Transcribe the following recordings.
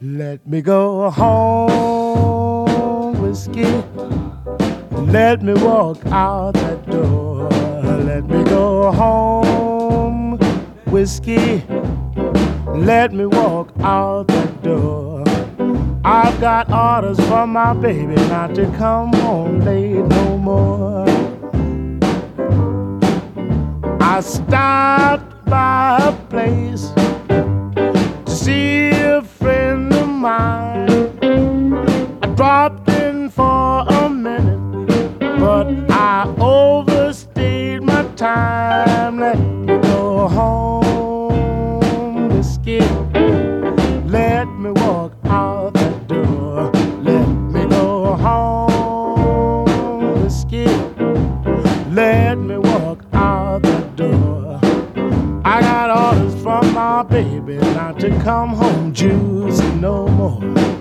Let me go home, whiskey. Let me walk out that door. Let me go home, whiskey. Let me walk out that door. I've got orders from my baby not to come home late no more. I stopped by a place to see a friend of mine. I dropped in for a minute, but I overstayed my time. Let me go home, whiskey. Let me walk out the door. Let me go home, whiskey. Let me walk out the door. I got orders from my baby not to come home juicy no more.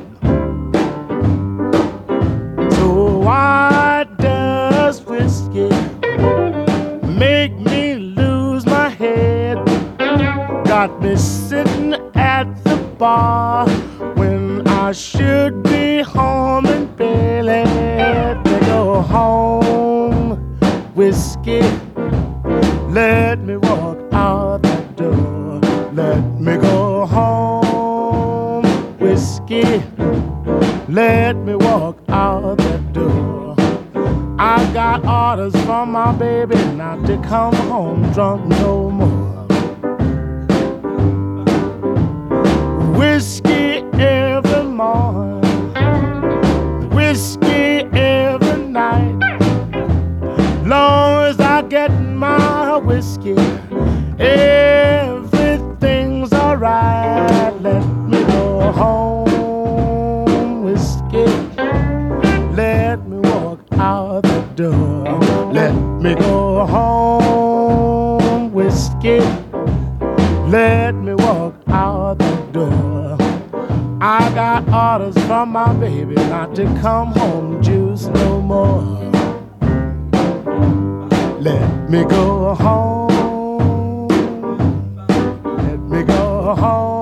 So why does whiskey make me lose my head? Got me sitting at the bar when I should be home in bed. Let me go home, whiskey. Let me walk out the door. Let me go home, whiskey. Let me walk out the door. I got orders from my baby not to come home drunk no more. Whiskey every morning, whiskey every night. Long as I get my whiskey, everything's alright. Let me go home, whiskey. Let me walk out the door. Let me go home, whiskey. Let me walk out the door. I got orders from my baby not to come home juice no more. Let me go home. Let me go home.